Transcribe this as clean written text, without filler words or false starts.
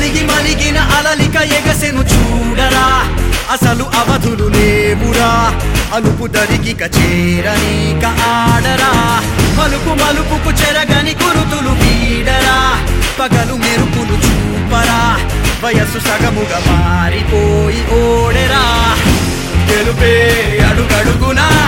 మలిగి మలిగిన అలలిక ఎగసెను చూడరా అసలు అవధులు లేవురా అలుపు దరికిక చేరనీక ఆడరా మలుపు మలుపుకు చెరగని గురుతులు వీడరా పగలు మెరుపులు చూపరా వయస్సు సగముగా మారిపోయి ఓడెరా గెలుపే అడుగడుగునా